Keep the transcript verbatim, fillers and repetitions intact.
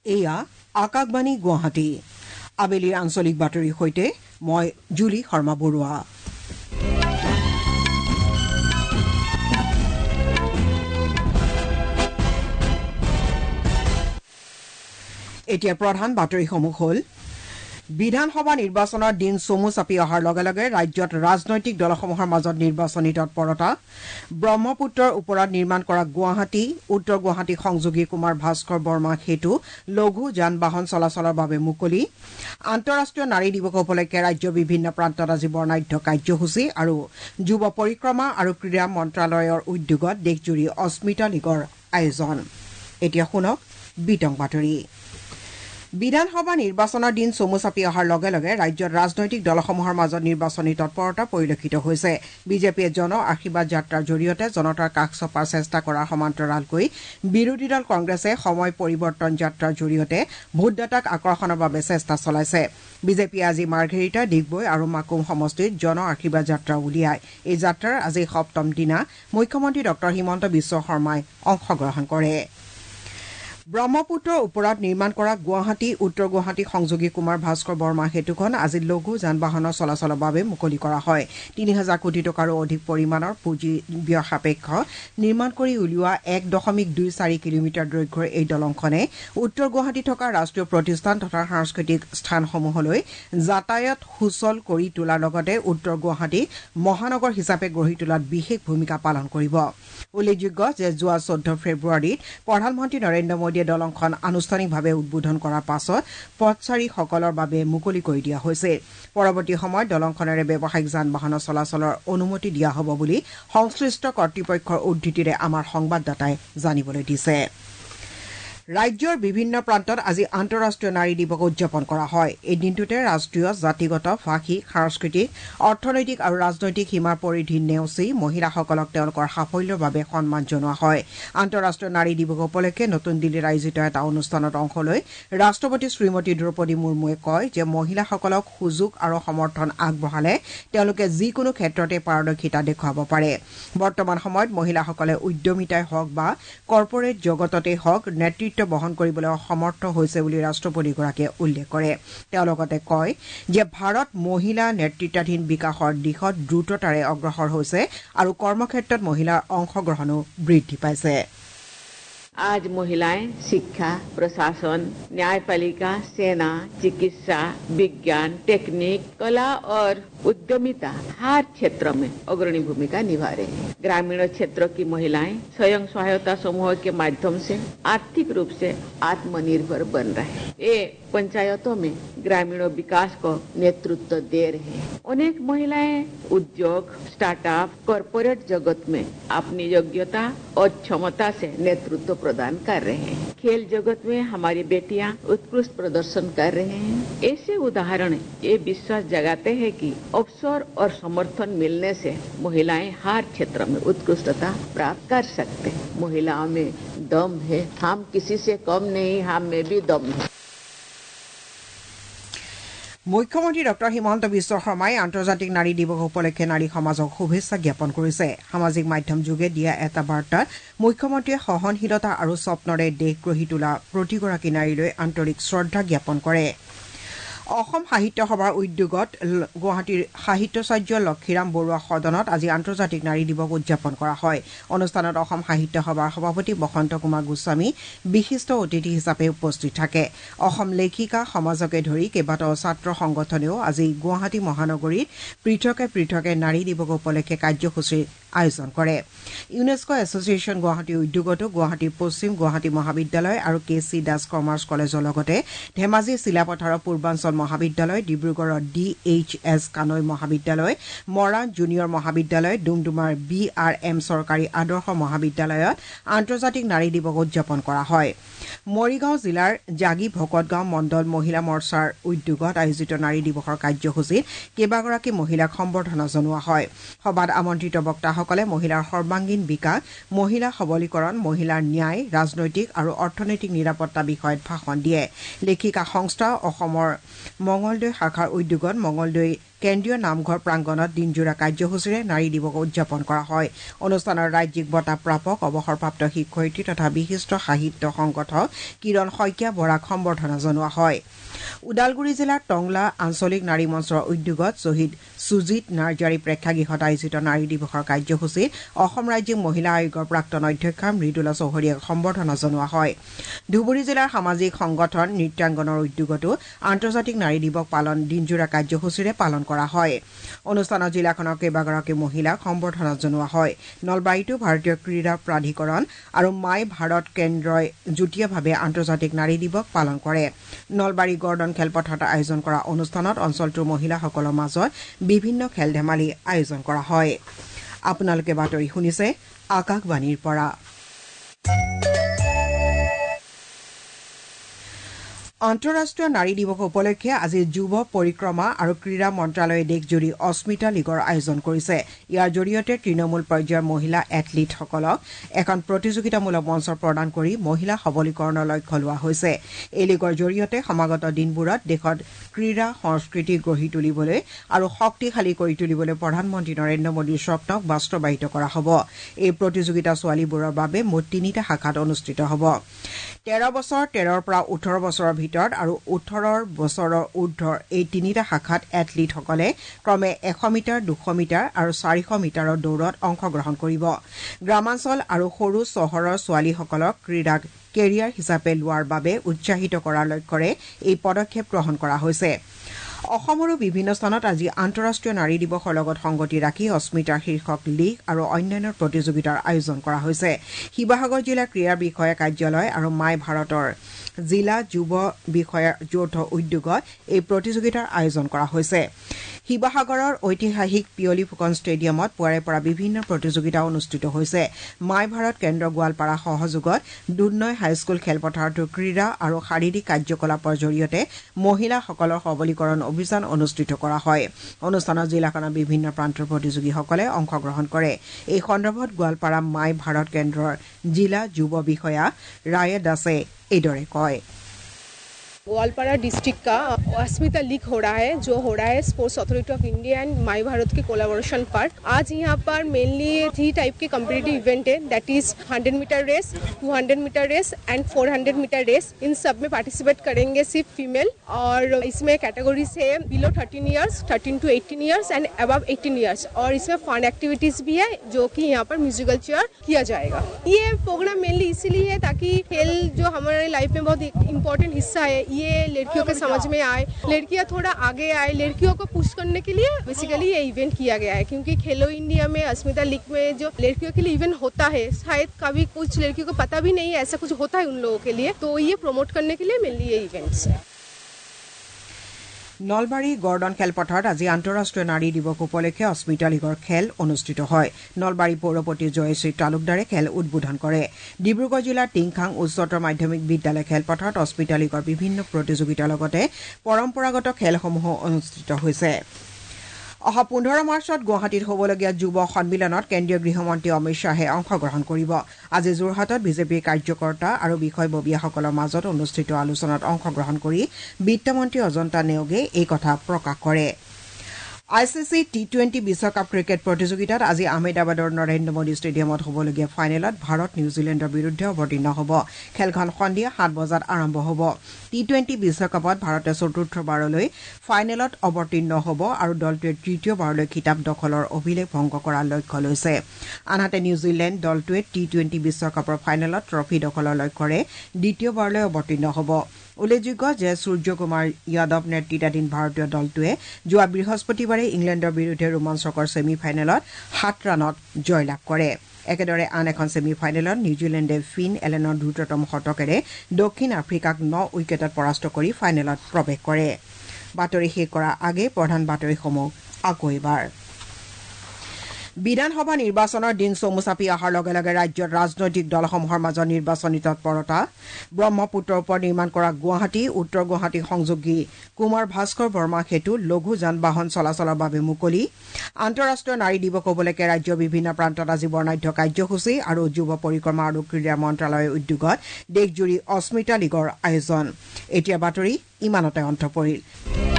এয়া আকাশবাণী গুৱাহাটী আবেলিৰ আঞ্চলিক বাতৰিৰ সৈতে মই জুলি শৰ্মা বৰুৱা। এতিয়া প্ৰধান বাতৰিসমূহ হ'ল বিধানসভা নিৰ্বাচনৰ দিন চমু চাপি অহাৰ লগে লগে ৰাজ্যত ৰাজনৈতিক দলসমূহৰ মাজত নিৰ্বাচনী তৎপৰতা ব্ৰহ্মপুত্ৰৰ ওপৰত নিৰ্মাণ কৰা গুৱাহাটী উত্তৰ গুৱাহাটী সংযোগী কুমাৰ ভাস্কৰ বৰ্মা সেতু লঘু যান বাহন চলাচলৰ বাবে মুকলি আন্তঃৰাষ্ট্ৰীয় নাৰী দিৱস উপলক্ষে ৰাজ্যৰ বিভিন্ন প্ৰান্তত আজি বৰ্ণাঢ্য কাৰ্যসূচী আৰু যুৱ পৰিক্ৰমা আৰু ক্ৰীড়া মন্ত্ৰালয়ৰ উদ্যোগত দেশজুৰি অস্মিতা লীগৰ আয়োজন। এতিয়া শুনক বিতং বাতৰি। বিধানসভা নিৰ্বাচনৰ দিন চমু চাপি অহাৰ লগে লগে ৰাজ্যত ৰাজনৈতিক দলসমূহৰ মাজত নিৰ্বাচনী তৎপৰতা পৰিলক্ষিত হৈছে। বিজেপিয়ে জন আশীৰ্বাদ যাত্ৰাৰ জৰিয়তে জনতাৰ কাষ চপাৰ চেষ্টা কৰাৰ সমান্তৰালকৈ বিৰোধী দল কংগ্ৰেছে সময় পৰিৱৰ্তন যাত্ৰাৰ জৰিয়তে ভোটদাতাক আকৰ্ষণৰ বাবে চেষ্টা চলাইছে। বিজেপিয়ে আজি মাৰ্ঘেৰিটা ডিগবৈ আৰু মাকুম সমষ্টিত জন আশীৰ্বাদ যাত্ৰা উলিয়ায়। এই যাত্ৰাৰ আজি সপ্তম দিনা মুখ্যমন্ত্ৰী ডঃ হিমন্ত বিশ্ব শৰ্মাই অংশগ্ৰহণ কৰে। ব্ৰহ্মপুত্ৰৰ ওপৰত নিৰ্মাণ কৰা গুৱাহাটী উত্তৰ গুৱাহাটী সংযোগী কুমাৰ ভাস্কৰ বৰ্মা সেতুখন আজি লঘু যান বাহনৰ চলাচলৰ বাবে মুকলি কৰা হয়। তিনি হাজাৰ কোটি টকাৰো অধিক পৰিমাণৰ পুঁজি ব্যয় সাপেক্ষ নিৰ্মাণ কৰি উলিওৱা এক দশমিক দুই চাৰি কিলোমিটাৰ দৈৰ্ঘ্যৰ এই দলংখনে উত্তৰ গুৱাহাটীত থকা ৰাষ্ট্ৰীয় প্ৰতিষ্ঠান তথা সাংস্কৃতিক স্থানসমূহলৈ যাতায়াত সুচল কৰি তোলাৰ লগতে উত্তৰ গুৱাহাটীক মহানগৰ হিচাপে গঢ়ি তোলাত বিশেষ ভূমিকা পালন কৰিব। উল্লেখযোগ্য যে যোৱা চৈধ্য ফেব্ৰুৱাৰীত প্ৰধানমন্ত্ৰী নৰেন্দ্ৰ মোদীয়ে দলংখন আনুষ্ঠানিকভাৱে উদ্বোধন কৰাৰ পাছত পথচাৰীসকলৰ বাবে মুকলি কৰি দিয়া হৈছে। পৰৱৰ্তী সময়ত দলংখনেৰে ব্যৱসায়িক যান বাহনৰ চলাচলৰ অনুমতি দিয়া হ'ব বুলি সংশ্লিষ্ট কৰ্তৃপক্ষৰ উদ্ধৃতিৰে আমাৰ সংবাদদাতাই জানিবলৈ দিছে। ৰাজ্যৰ বিভিন্ন প্ৰান্তত আজি আন্তঃৰাষ্ট্ৰীয় নাৰী দিৱস উদযাপন কৰা হয়। এই দিনটোতে ৰাষ্ট্ৰীয় জাতিগত ভাষিক সাংস্কৃতিক অৰ্থনৈতিক আৰু ৰাজনৈতিক সীমাৰ পৰিধি নেওচি মহিলাসকলক তেওঁলোকৰ সাফল্যৰ বাবে সন্মান জনোৱা হয়। আন্তঃৰাষ্ট্ৰীয় নাৰী দিৱস উপলক্ষে নতুন দিল্লীত আয়োজিত এটা অনুষ্ঠানত অংশ লৈ ৰাষ্ট্ৰপতি শ্ৰীমতী দ্ৰৌপদী মুৰ্মুৱে কয় যে মহিলাসকলক সুযোগ আৰু সমৰ্থন আগবঢ়ালে তেওঁলোকে যিকোনো ক্ষেত্ৰতে পাৰদৰ্শিতা দেখুৱাব পাৰে। বৰ্তমান সময়ত মহিলাসকলে উদ্যমিতাই হওক বা কৰ্পৰেট জগততেই হওক নেতৃত্ব বহন কৰিবলৈ সমৰ্থ হৈছে বুলি ৰাষ্ট্ৰপতিগৰাকীয়ে উল্লেখ কৰে। তেওঁ লগতে কয় যে ভাৰত মহিলা নেতৃত্বাধীন বিকাশৰ দিশত দ্ৰুততাৰে অগ্ৰসৰ হৈছে আৰু কৰ্মক্ষেত্ৰত মহিলাৰ অংশগ্ৰহণো বৃদ্ধি পাইছে। आज महिलाएं शिक्षा, प्रशासन, न्यायपालिका, सेना, चिकित्सा, विज्ञान, टेक्निक, कला और उद्यमिता हर क्षेत्र में अग्रणी भूमिका निभा रहे हैं। ग्रामीण क्षेत्र की महिलाएं स्वयं सहायता समूह के माध्यम से आर्थिक रूप से आत्मनिर्भर बन रहे हैं। ये पंचायतों में ग्रामीण विकास को नेतृत्व दे रहे हैं। अनेक महिलाएं उद्योग, स्टार्टअप, कॉर्पोरेट जगत में अपनी योग्यता और क्षमता से नेतृत्व प्रदान कर रहे हैं। खेल जगत में हमारी बेटियां उत्कृष्ट प्रदर्शन कर रहे हैं। ऐसे उदाहरण ये विश्वास जगाते हैं कि अवसर और समर्थन मिलने से महिलाएं हर क्षेत्र में उत्कृष्टता प्राप्त कर सकते हैं। महिलाओं में दम है, हम किसी से कम नहीं, हम में भी दम है। মুখ্যমন্ত্ৰী ডঃ হিমন্ত বিশ্ব শৰ্মাই আন্তৰ্জাতিক নাৰী দিৱস উপলক্ষে নাৰী সমাজক শুভেচ্ছা জ্ঞাপন কৰিছে। সামাজিক মাধ্যম যোগে দিয়া এটা বাৰ্তাত মুখ্যমন্ত্ৰীয়ে সহনশীলতা আৰু স্বপ্নৰে দেশ গঢ়ি তোলা প্ৰতিগৰাকী নাৰীলৈ আন্তৰিক শ্ৰদ্ধা জ্ঞাপন কৰে। অসম সাহিত্য সভাৰ উদ্যোগত গুৱাহাটীৰ সাহিত্যাচাৰ্য লক্ষীৰাম বৰুৱা সদনত আজি আন্তৰ্জাতিক নাৰী দিৱস উদযাপন কৰা হয়। অনুষ্ঠানত অসম সাহিত্য সভাৰ সভাপতি বসন্ত কুমাৰ গোস্বামী বিশিষ্ট অতিথি হিচাপে উপস্থিত থাকে। অসম লেখিকা সমাজকে ধৰি কেইবাটাও ছাত্ৰ সংগঠনেও আজি গুৱাহাটী মহানগৰীত পৃথকে পৃথকে নাৰী দিৱস উপলক্ষে কাৰ্যসূচীৰ আয়োজন কৰে। ইউনেস্কো এছচিয়েশ্যন গুৱাহাটীৰ উদ্যোগতো গুৱাহাটীৰ পশ্চিম গুৱাহাটী মহাবিদ্যালয় আৰু কে চি দাস কমাৰ্চ কলেজৰ লগতে ধেমাজিৰ চিলাপথাৰৰ পূৰ্বাঞ্চল মহাবিদ্যালয়, ডিব্ৰুগড়ৰ ডি এইচ এছ কানৈ মহাবিদ্যালয়, মৰাণ জুনিয়ৰ মহাবিদ্যালয়, ডুমডুমাৰ বি আৰ এম চৰকাৰী আদৰ্শ মহাবিদ্যালয়ত আন্তৰ্জাতিক নাৰী দিৱস উদযাপন কৰা হয়। মৰিগাঁও জিলাৰ জাগি ভকতগাঁও মণ্ডল মহিলা মৰ্চাৰ উদ্যোগত আয়োজিত নাৰী দিৱসৰ কাৰ্যসূচীত কেইবাগৰাকী মহিলাক সম্বৰ্ধনা জনোৱা হয়। সভাত আমন্ত্ৰিত বক্তাসকল মন্ত্ৰীসকলে মহিলাৰ সৰ্বাংগীন বিকাশ, মহিলা সবলীকৰণ, মহিলাৰ ন্যায়, ৰাজনৈতিক আৰু অৰ্থনৈতিক নিৰাপত্তা বিষয়ত ভাষণ দিয়ে। লেখিকা সংস্থা অসমৰ মঙলদৈ শাখাৰ উদ্যোগত মঙলদৈ কেন্দ্ৰীয় নামঘৰ প্ৰাংগণত দিনজোৰা কাৰ্যসূচীৰে নাৰী দিৱস উদযাপন কৰা হয়। অনুষ্ঠানৰ ৰাজ্যিক বঁটা প্ৰাপক অৱসৰপ্ৰাপ্ত শিক্ষয়িত্ৰী তথা বিশিষ্ট সাহিত্য সংগঠক কিৰণ শইকীয়া বৰাক সম্বৰ্ধনা জনোৱা হয়। ওদালগুৰি জিলাৰ টংলা আঞ্চলিক নাৰী মঞ্চৰ উদ্যোগত শ্বহীদ সুজিত নাৰ্জাৰী প্ৰেক্ষাগৃহত আয়োজিত নাৰী দিৱসৰ কাৰ্যসূচীত অসম ৰাজ্যিক মহিলা আয়োগৰ প্ৰাক্তন অধ্যক্ষা মৃদুলা চৌধুৰীক সম্বৰ্ধনা জনোৱা হয়। ধুবুৰী জিলাৰ সামাজিক সংগঠন নৃত্যাংগনৰ উদ্যোগতো আন্তৰ্জাতিক নাৰী দিৱস পালন দিনজোৰা কাৰ্যসূচীৰে পালন কৰা হয়। অনুষ্ঠানত জিলাখনৰ কেইবাগৰাকী মহিলাক সম্বৰ্ধনা জনোৱা হয়। নলবাৰীতো ভাৰতীয় ক্ৰীড়া প্ৰাধিকৰণ আৰু মাই ভাৰত কেন্দ্ৰই যুটীয়াভাৱে আন্তৰ্জাতিক নাৰী দিৱস পালন কৰে। নলবাৰী গৰ্ডন খেলপথাৰত আয়োজন কৰা অনুষ্ঠানত অঞ্চলটোৰ মহিলাসকলৰ মাজত বিভিন্ন খেল ধেমালি আয়োজন কৰা হয়। আপোনালোকে বাতৰি শুনিছে আকাশবাণীৰ পৰা। আন্তঃৰাষ্ট্ৰীয় নাৰী দিৱস উপলক্ষে আজি যুৱ পৰিক্ৰমা আৰু ক্ৰীড়া মন্ত্ৰালয়ে দেশজুৰি অস্মিতা লীগৰ আয়োজন কৰিছে। ইয়াৰ জৰিয়তে তৃণমূল পৰ্যায়ৰ মহিলা এথলীটসকলক এখন প্ৰতিযোগিতামূলক মঞ্চ প্ৰদান কৰি মহিলা সবলীকৰণৰ লক্ষ্য লোৱা হৈছে। এই লীগৰ জৰিয়তে সমাগত দিনবোৰত দেশত ক্ৰীড়া সংস্কৃতি গঢ়ি তুলিবলৈ আৰু শক্তিশালী কৰি তুলিবলৈ প্ৰধানমন্ত্ৰী নৰেন্দ্ৰ মোদীৰ স্বপ্নক বাস্তৱায়িত কৰা হ'ব। এই প্ৰতিযোগিতা ছোৱালীবোৰৰ বাবে মুঠ তিনিটা শাখাত অনুষ্ঠিত হ'ব। তেৰ বছৰ তেৰৰ পৰা ওঠৰ বছৰৰ ভিতৰত আৰু ওঠৰ বছৰৰ ঊৰ্ধৰ এই তিনিটা শাখাত এথলীটসকলে ক্ৰমে এশ মিটাৰ, দুশ মিটাৰ আৰু চাৰিশ মিটাৰৰ দৌৰত অংশগ্ৰহণ কৰিব। গ্ৰামাঞ্চল আৰু সৰু চহৰৰ ছোৱালীসকলক ক্ৰীড়াক কেৰিয়াৰ হিচাপে লোৱাৰ বাবে উৎসাহিত কৰাৰ লক্ষ্যৰে এই পদক্ষেপ গ্ৰহণ কৰা হৈছে। অসমৰো বিভিন্ন স্থানত আজি আন্তঃৰাষ্ট্ৰীয় নাৰী দিৱসৰ লগত সংগতি ৰাখি অস্মিতাৰ শীৰ্ষক লীগ আৰু অন্যান্য প্ৰতিযোগিতাৰ আয়োজন কৰা হৈছে। শিৱসাগৰ জিলা ক্ৰীড়া বিষয়া কাৰ্যালয় আৰু মাই ভাৰতৰ জিলা যুৱ বিষয়াৰ যৌথ উদ্যোগত এই প্ৰতিযোগিতাৰ আয়োজন কৰা হৈছে। শিৱসাগৰৰ ঐতিহাসিক পিয়লি ফুকন ষ্টেডিয়ামত পুৱাৰে পৰা বিভিন্ন প্ৰতিযোগিতা অনুষ্ঠিত হৈছে। মাই ভাৰত কেন্দ্ৰ গোৱালপাৰা সহযোগত দুধনৈ হাইস্কুল খেলপথাৰতো ক্ৰীড়া আৰু শাৰীৰিক কাৰ্যকলাপৰ জৰিয়তে মহিলাসকলৰ সবলীকৰণ অভিযান অনুষ্ঠিত কৰা হয়। অনুষ্ঠানত জিলাখনৰ বিভিন্ন প্ৰান্তৰ প্ৰতিযোগীসকলে অংশগ্ৰহণ কৰে। এই সন্দৰ্ভত গোৱালপাৰা মাই ভাৰত কেন্দ্ৰৰ জিলা যুৱ বিষয়া ৰায়ে দাসে এইদৰে কয়। ग्वालपारा डिस्ट्रिक्ट का अस्मिता लीग हो रहा है, जो हो रहा है sports authority of India and my Bharat के कोलैबोरेशन पर। आज यहाँ पर मेनली थ्री टाइप के कॉम्पिटिटिव इवेंट है, that is hundred metre race, two hundred metre race and four hundred metre race. इन सब में पार्टिसिपेट करेंगे सिर्फ फीमेल, और इसमें कैटेगरीज है below thirteen years, thirteen to eighteen years and above eighteen years. और इसमें फन एक्टिविटीज भी है, जो कि यहाँ पर म्यूजिकल चेयर किया जाएगा। ये प्रोग्राम मेनली इसीलिए है ताकि खेल जो हमारे लाइफ में बहुत इंपॉर्टेंट हिस्सा है, ये लड़कियों के समझ में आए, लड़कियां थोड़ा आगे आए, लड़कियों को पुश करने के लिए बेसिकली ये इवेंट किया गया है। क्योंकि खेलो इंडिया में अस्मिता लीग में जो लड़कियों के लिए इवेंट होता है, शायद कभी कुछ लड़कियों को पता भी नहीं है ऐसा कुछ होता है उन लोगों के लिए, तो ये प्रमोट करने के लिए मेनली ये इवेंट्स है। নলবাৰী গৰ্ডন খেলপথাৰত আজি আন্তঃৰাষ্ট্ৰীয় নাৰী দিৱস উপলক্ষে অস্মিতা লীগৰ খেল অনুষ্ঠিত হয়। নলবাৰী পৌৰপতি জয়শ্ৰী তালুকদাৰে খেল উদ্বোধন কৰে। ডিব্ৰুগড় জিলাৰ টিংখাং উচ্চতৰ মাধ্যমিক বিদ্যালয় খেলপথাৰত অস্মিতা লীগৰ বিভিন্ন প্ৰতিযোগিতাৰ লগতে পৰম্পৰাগত খেলসমূহো অনুষ্ঠিত হৈছে। অহা পোন্ধৰ মাৰ্চত গুৱাহাটীত হ'বলগীয়া যুৱ সন্মিলনত কেন্দ্ৰীয় গৃহমন্ত্ৰী অমিত শ্বাহে অংশগ্ৰহণ কৰিব। আজি যোৰহাটত বিজেপিৰ কাৰ্যকৰ্তা আৰু বিষয়ববীয়াসকলৰ মাজত অনুষ্ঠিত আলোচনাত অংশগ্ৰহণ কৰি বিত্তমন্ত্ৰী অজন্তা নেওগে এই কথা প্ৰকাশ কৰে। I C C T twenty বিশ্বকাপ ক্ৰিকেট প্ৰতিযোগিতাত আজি আহমেদাবাদৰ নৰেন্দ্ৰ মোদী ষ্টেডিয়ামত হ'বলগীয়া ফাইনেলত ভাৰত নিউজিলেণ্ডৰ বিৰুদ্ধে অৱতীৰ্ণ হ'ব। খেলখন সন্ধিয়া সাত বজাত আৰম্ভ হ'ব। টি টুৱেণ্টি বিশ্বকাপত ভাৰতে চতুৰ্থবাৰলৈ ফাইনেলত অৱতীৰ্ণ হ'ব আৰু দলটোৱে তৃতীয়বাৰলৈ খিতাপ দখলৰ অভিলেখ ভংগ কৰাৰ লক্ষ্য লৈছে। আনহাতে নিউজিলেণ্ড দলটোৱে টি টুৱেণ্টি বিশ্বকাপৰ ফাইনেলত ট্ৰফি দখলৰ লক্ষ্যৰে দ্বিতীয়বাৰলৈ অৱতীৰ্ণ হ'ব। উল্লেখযোগ্য যে সূৰ্যকুমাৰ যাদৱ নেতৃত্বাধীন ভাৰতীয় দলটোৱে যোৱা বৃহস্পতিবাৰে ইংলেণ্ডৰ বিৰুদ্ধে ৰোমাঞ্চকৰ ছেমি ফাইনেলত সাত ৰাণত জয়লাভ কৰে। একেদৰে আন এখন ছেমি ফাইনেলত নিউজিলেণ্ডে ফিন এলেনৰ দ্ৰুততম শতকেৰে দক্ষিণ আফ্ৰিকাক ন উইকেটত পৰাস্ত কৰি ফাইনেলত প্ৰৱেশ কৰে। বাতৰি শেষ কৰাৰ আগেয়ে প্ৰধান বাতৰিসমূহ আকৌ এবাৰ। বিধানসভা নিৰ্বাচনৰ দিন চমু চাপি অহাৰ লগে লগে ৰাজ্যত ৰাজনৈতিক দলসমূহৰ মাজত নিৰ্বাচনী তৎপৰতা ব্ৰহ্মপুত্ৰৰ ওপৰত নিৰ্মাণ কৰা গুৱাহাটী উত্তৰ গুৱাহাটী সংযোগী কুমাৰ ভাস্কৰ বৰ্মা সেতু লঘু যান বাহন চলাচলৰ বাবে মুকলি আন্তঃৰাষ্ট্ৰীয় নাৰী দিৱস উপলক্ষে ৰাজ্যৰ বিভিন্ন প্ৰান্তত আজি বৰ্ণাঢ্য কাৰ্যসূচী আৰু যুৱ পৰিক্ৰমা আৰু ক্ৰীড়া মন্ত্ৰালয়ৰ উদ্যোগত দেশজুৰি অস্মিতা লীগৰ আয়োজন এতিয়া বাতৰি ইমানতে অন্ত পৰিল।